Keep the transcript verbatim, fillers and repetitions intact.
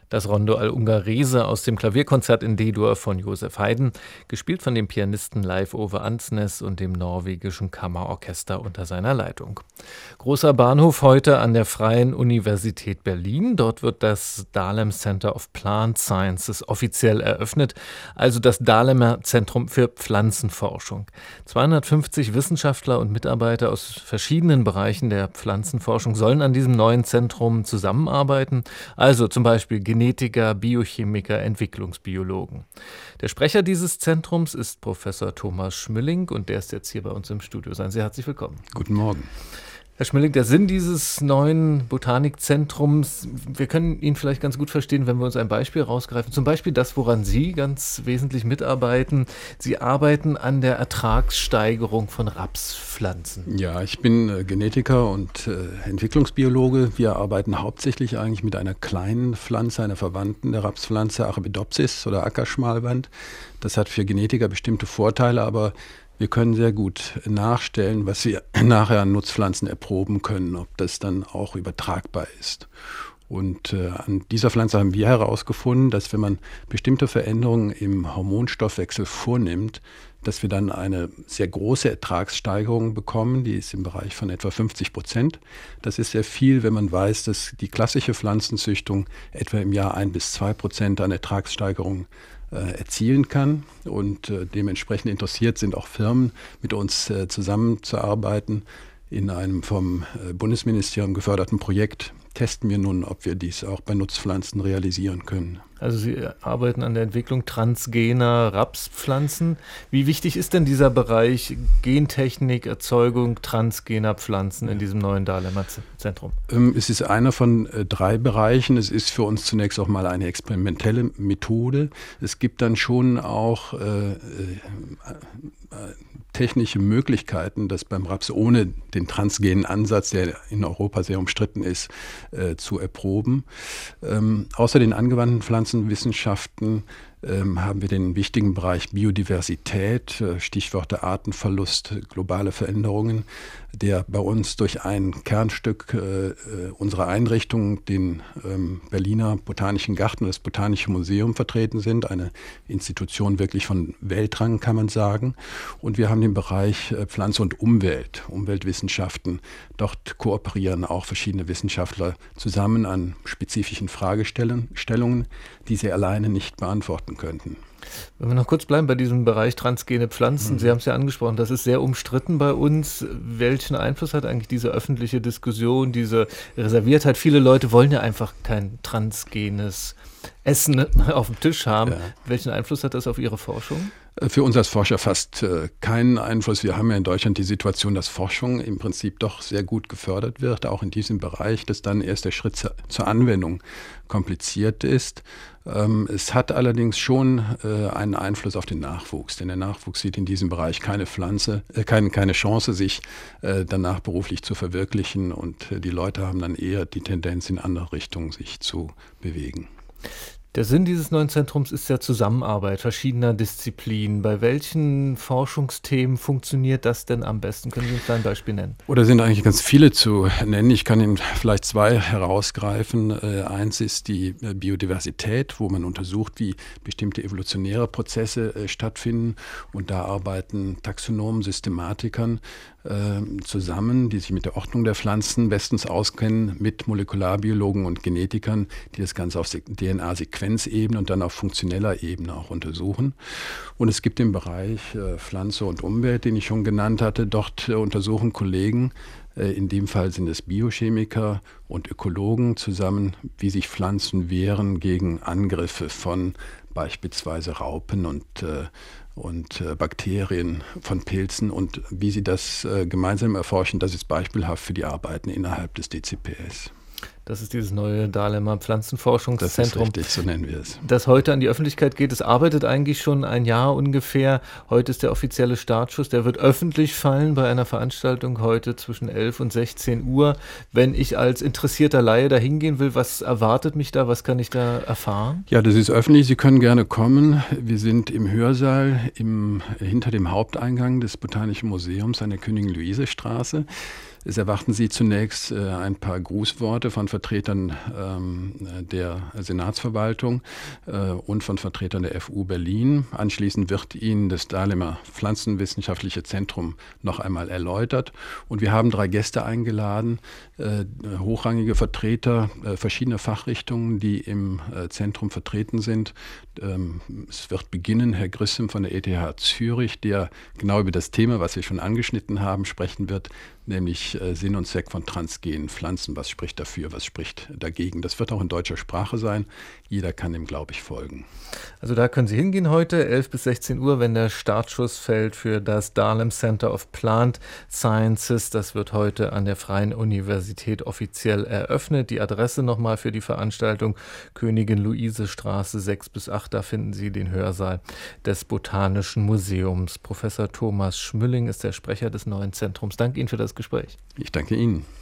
Das Rondo Al-Ungherese aus dem Klavierkonzert in D-Dur von Joseph Haydn, gespielt von dem Pianisten Leif Ove Andsnes und dem norwegischen Kammerorchester unter seiner Leitung. Großer Bahnhof heute an der Freien Universität Berlin. Dort wird das Dahlem Center of Plant Sciences offiziell eröffnet, also das Dahlemer Zentrum für Pflanzenforschung. zweihundertfünfzig Wissenschaftler und Mitarbeiter aus verschiedenen Bereichen der Pflanzenforschung sollen an diesem neuen Zentrum zusammenarbeiten, also zum Beispiel Genetiker, Biochemiker, Entwicklungsbiologen. Der Sprecher dieses Zentrums ist Professor Thomas Schmülling und der ist jetzt hier bei uns im Studio. Seien Sie herzlich willkommen. Guten Morgen. Herr Schmülling, der Sinn dieses neuen Botanikzentrums, wir können ihn vielleicht ganz gut verstehen, wenn wir uns ein Beispiel rausgreifen. Zum Beispiel das, woran Sie ganz wesentlich mitarbeiten. Sie arbeiten an der Ertragssteigerung von Rapspflanzen. Ja, ich bin Genetiker und äh, Entwicklungsbiologe. Wir arbeiten hauptsächlich eigentlich mit einer kleinen Pflanze, einer Verwandten der Rapspflanze, Arabidopsis oder Ackerschmalband. Das hat für Genetiker bestimmte Vorteile, aber wir können sehr gut nachstellen, was wir nachher an Nutzpflanzen erproben können, ob das dann auch übertragbar ist. Und äh, an dieser Pflanze haben wir herausgefunden, dass wenn man bestimmte Veränderungen im Hormonstoffwechsel vornimmt, dass wir dann eine sehr große Ertragssteigerung bekommen, die ist im Bereich von etwa fünfzig Prozent. Das ist sehr viel, wenn man weiß, dass die klassische Pflanzenzüchtung etwa im Jahr ein bis zwei Prozent an Ertragssteigerung äh, erzielen kann. Und äh, dementsprechend interessiert sind auch Firmen, mit uns äh, zusammenzuarbeiten. In einem vom äh, Bundesministerium geförderten Projekt testen wir nun, ob wir dies auch bei Nutzpflanzen realisieren können. Also Sie arbeiten an der Entwicklung transgener Rapspflanzen. Wie wichtig ist denn dieser Bereich Gentechnik, Erzeugung transgener Pflanzen in diesem neuen Dahlemer Zentrum? Es ist einer von äh, drei Bereichen. Es ist für uns zunächst auch mal eine experimentelle Methode. Es gibt dann schon auch äh, äh, technische Möglichkeiten, das beim Raps ohne den transgenen Ansatz, der in Europa sehr umstritten ist, äh, zu erproben. Ähm, außer den angewandten Pflanzenwissenschaften ähm, haben wir den wichtigen Bereich Biodiversität, äh, Stichworte Artenverlust, globale Veränderungen, der bei uns durch ein Kernstück äh, unserer Einrichtung, den ähm, Berliner Botanischen Garten, das Botanische Museum vertreten sind, eine Institution wirklich von Weltrang, kann man sagen. Und wir haben den Bereich äh, Pflanze und Umwelt, Umweltwissenschaften. Dort kooperieren auch verschiedene Wissenschaftler zusammen an spezifischen Fragestellungen, die sie alleine nicht beantworten könnten. Wenn wir noch kurz bleiben bei diesem Bereich transgene Pflanzen, mhm. Sie haben es ja angesprochen, das ist sehr umstritten bei uns. Welchen Einfluss hat eigentlich diese öffentliche Diskussion, diese Reserviertheit? Viele Leute wollen ja einfach kein transgenes Essen auf dem Tisch haben. Ja. Welchen Einfluss hat das auf Ihre Forschung? Für uns als Forscher fast äh, keinen Einfluss. Wir haben ja in Deutschland die Situation, dass Forschung im Prinzip doch sehr gut gefördert wird, auch in diesem Bereich, dass dann erst der Schritt zur, zur Anwendung kompliziert ist. Ähm, es hat allerdings schon äh, einen Einfluss auf den Nachwuchs, denn der Nachwuchs sieht in diesem Bereich keine Pflanze, äh, keine, keine Chance, sich äh, danach beruflich zu verwirklichen, und äh, die Leute haben dann eher die Tendenz, in andere Richtungen sich zu bewegen. Der Sinn dieses neuen Zentrums ist ja Zusammenarbeit verschiedener Disziplinen. Bei welchen Forschungsthemen funktioniert das denn am besten? Können Sie uns da ein Beispiel nennen? Oder sind eigentlich ganz viele zu nennen. Ich kann Ihnen vielleicht zwei herausgreifen. Äh, eins ist die Biodiversität, wo man untersucht, wie bestimmte evolutionäre Prozesse äh, stattfinden. Und da arbeiten Taxonomen, Systematikern äh, zusammen, die sich mit der Ordnung der Pflanzen bestens auskennen, mit Molekularbiologen und Genetikern, die das Ganze auf D N A-Sequenzebene und dann auf funktioneller Ebene auch untersuchen. Und es gibt den Bereich äh, Pflanze und Umwelt, den ich schon genannt hatte. Dort äh, untersuchen Kollegen, äh, in dem Fall sind es Biochemiker und Ökologen zusammen, wie sich Pflanzen wehren gegen Angriffe von beispielsweise Raupen und äh, und äh, Bakterien, von Pilzen, und wie sie das äh, gemeinsam erforschen, das ist beispielhaft für die Arbeiten innerhalb des D C P S. Das ist dieses neue Dahlemer Pflanzenforschungszentrum. Das ist richtig, so nennen wir es. Das heute an die Öffentlichkeit geht. Es arbeitet eigentlich schon ein Jahr ungefähr. Heute ist der offizielle Startschuss. Der wird öffentlich fallen bei einer Veranstaltung heute zwischen elf und sechzehn Uhr. Wenn ich als interessierter Laie da hingehen will, was erwartet mich da? Was kann ich da erfahren? Ja, das ist öffentlich. Sie können gerne kommen. Wir sind im Hörsaal im, hinter dem Haupteingang des Botanischen Museums an der Königin-Luise-Straße. Es erwarten Sie zunächst äh, ein paar Grußworte von Vertretern ähm, der Senatsverwaltung äh, und von Vertretern der F U Berlin. Anschließend wird Ihnen das Dahlemer Pflanzenwissenschaftliche Zentrum noch einmal erläutert. Und wir haben drei Gäste eingeladen, äh, hochrangige Vertreter äh, verschiedener Fachrichtungen, die im äh, Zentrum vertreten sind. Ähm, es wird beginnen Herr Grissem von der E T H Zürich, der genau über das Thema, was wir schon angeschnitten haben, sprechen wird, nämlich äh, Sinn und Zweck von transgenen Pflanzen. Was spricht dafür, was spricht dagegen? Das wird auch in deutscher Sprache sein. Jeder kann dem, glaube ich, folgen. Also da können Sie hingehen heute, elf bis sechzehn Uhr, wenn der Startschuss fällt für das Dahlem Center of Plant Sciences. Das wird heute an der Freien Universität offiziell eröffnet. Die Adresse nochmal für die Veranstaltung: Königin-Luise-Straße sechs bis acht. Da finden Sie den Hörsaal des Botanischen Museums. Professor Thomas Schmülling ist der Sprecher des neuen Zentrums. Danke Ihnen für das Gespräch. Ich danke Ihnen.